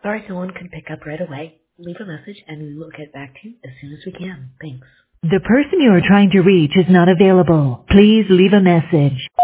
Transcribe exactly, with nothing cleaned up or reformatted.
Sorry, no one can pick up right away. Leave a message and we will get back to you as soon as we can. Thanks. The person you are trying to reach is not available. Please leave a message.